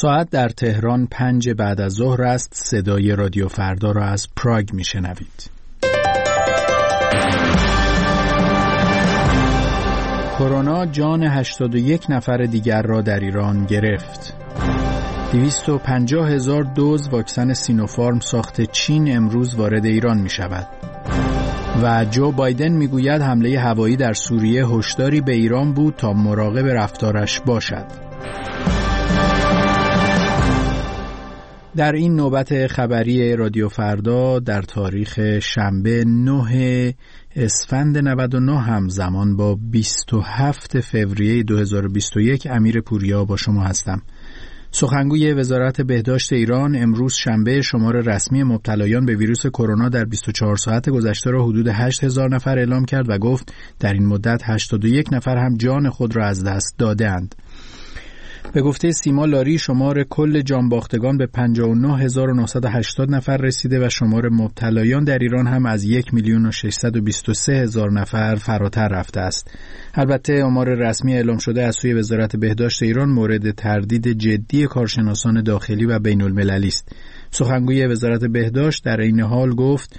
ساعت در تهران 5 بعد از ظهر است. صدای رادیو فردا را از پراگ میشنوید. کرونا جان 81 نفر دیگر را در ایران گرفت. 250,000 دوز واکسن سینوفارم ساخت چین امروز وارد ایران می شود. و جو بایدن می گوید حمله هوایی در سوریه هشداری به ایران بود تا مراقب رفتارش باشد. در این نوبت خبری رادیو فردا در تاریخ شنبه 9 اسفند 99 همزمان با 27 فوریه 2021 امیر پوریا با شما هستم. سخنگوی وزارت بهداشت ایران امروز شنبه شمار رسمی مبتلایان به ویروس کرونا در 24 ساعت گذشته را حدود 8,000 نفر اعلام کرد و گفت در این مدت 81 نفر هم جان خود را از دست داده‌اند. به گفته سیما لاری شمار کل جانباختگان به 59,980 نفر رسیده و شمار مبتلایان در ایران هم از 1,623,000 نفر فراتر رفته است. البته آمار رسمی اعلام شده از سوی وزارت بهداشت ایران مورد تردید جدی کارشناسان داخلی و بین المللی است. سخنگوی وزارت بهداشت در این حال گفت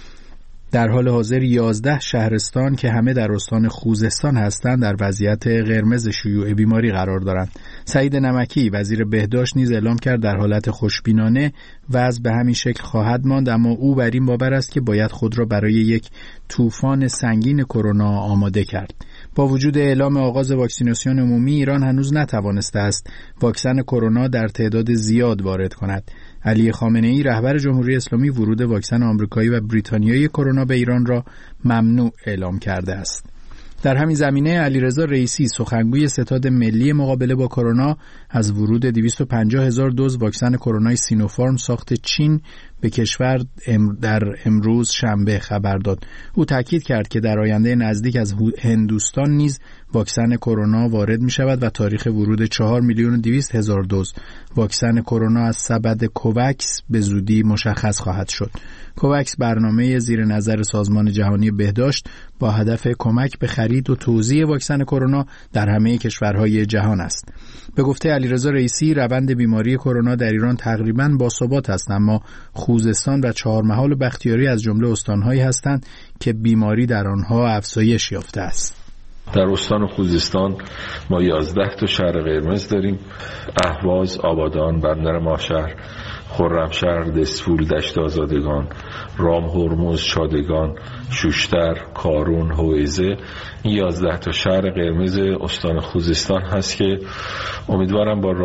در حال حاضر 11 شهرستان که همه در استان خوزستان هستند در وضعیت قرمز شیوع بیماری قرار دارند. سعید نمکی وزیر بهداشت نیز اعلام کرد در حالت خوشبینانه وضع به همین شکل خواهد ماند، اما او بر این باور است که باید خود را برای یک طوفان سنگین کرونا آماده کرد. با وجود اعلام آغاز واکسیناسیون عمومی ایران هنوز نتوانسته است واکسن کرونا در تعداد زیاد وارد کند. علی خامنه‌ای رهبر جمهوری اسلامی ورود واکسن آمریکایی و بریتانیایی کرونا به ایران را ممنوع اعلام کرده است. در همین زمینه علیرضا رئیسی سخنگوی ستاد ملی مقابله با کرونا از ورود 250,000 دوز واکسن کرونا سینوفارم ساخت چین به کشور در امروز شنبه خبر داد. او تاکید کرد که در آینده نزدیک از هندوستان نیز واکسن کرونا وارد می شود و تاریخ ورود 4,200,000 دوز واکسن کرونا از سبد کوواکس به زودی مشخص خواهد شد. کوواکس برنامه زیر نظر سازمان جهانی بهداشت با هدف کمک به خرید و توزیع واکسن کرونا در همه کشورهای جهان است. به گفته علیرضا رئیسی روند بیماری کرونا در ایران تقریباً باثبات است، اما خوزستان و چهارمحال و بختیاری از جمله استان‌هایی هستند که بیماری در آنها افزایش یافته است. در استان خوزستان ما 11 تا شهر قرمز داریم: اهواز، آبادان، بندر ماهشهر، خرمشهر، دسفول، دشت آزادگان، رام، هرمز، شادگان، شوشتر، کارون، هویزه. این 11 تا شهر قرمز استان خوزستان هست که امیدوارم با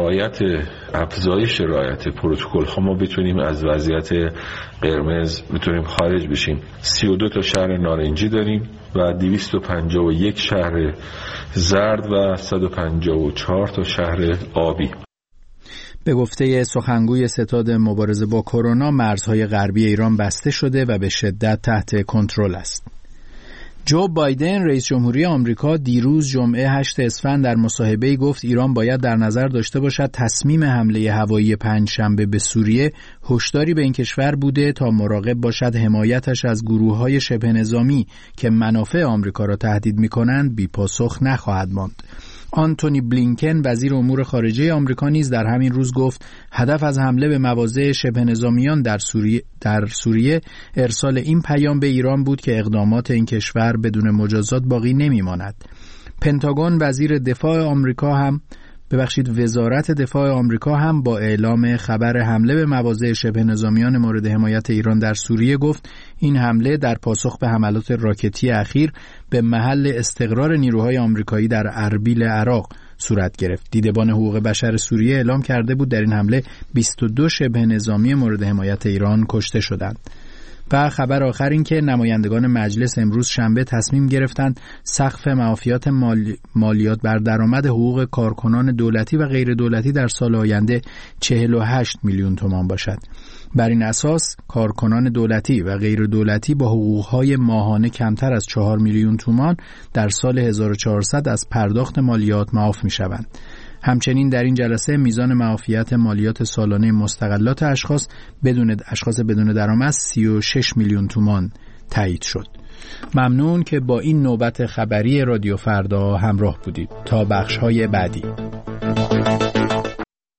افزایش رعایت پروتکل ها ما بتونیم از وضعیت قرمز خارج بشیم. 32 تا شهر نارنجی داریم و 251 شهر زرد و 154 تا شهر آبی. به گفته سخنگوی ستاد مبارزه با کرونا مرزهای غربی ایران بسته شده و به شدت تحت کنترل است. جو بایدن رئیس جمهوری آمریکا دیروز جمعه 8 اسفند در مصاحبه‌ای گفت ایران باید در نظر داشته باشد تصمیم حمله هوایی پنجشنبه به سوریه هشداری به این کشور بوده تا مراقب باشد حمایتش از گروه‌های شبه نظامی که منافع آمریکا را تهدید می‌کنند بی‌پاسخ نخواهد ماند. آنتونی بلینکن وزیر امور خارجه آمریکا نیز در همین روز گفت هدف از حمله به مواضع شبه نظامیان در سوریه ارسال این پیام به ایران بود که اقدامات این کشور بدون مجازات باقی نمی‌ماند. پنتاگون وزارت دفاع آمریکا هم با اعلام خبر حمله به مواضع شبه نظامیان مورد حمایت ایران در سوریه گفت این حمله در پاسخ به حملات راکتی اخیر به محل استقرار نیروهای آمریکایی در اربیل عراق صورت گرفت. دیدبان حقوق بشر سوریه اعلام کرده بود در این حمله 22 شبه نظامی مورد حمایت ایران کشته شدند. و خبر آخر این که نمایندگان مجلس امروز شنبه تصمیم گرفتند سقف معافیات مالیات بر درآمد حقوق کارکنان دولتی و غیر دولتی در سال آینده 48 میلیون تومان باشد. بر این اساس کارکنان دولتی و غیر دولتی با حقوقهای ماهانه کمتر از 4 میلیون تومان در سال 1400 از پرداخت مالیات معاف می شوند. همچنین در این جلسه میزان معافیت مالیات سالانه مستغلات اشخاص بدون درآمد 36 میلیون تومان تایید شد. ممنون که با این نوبت خبری رادیو فردا همراه بودید. تا بخش‌های بعدی.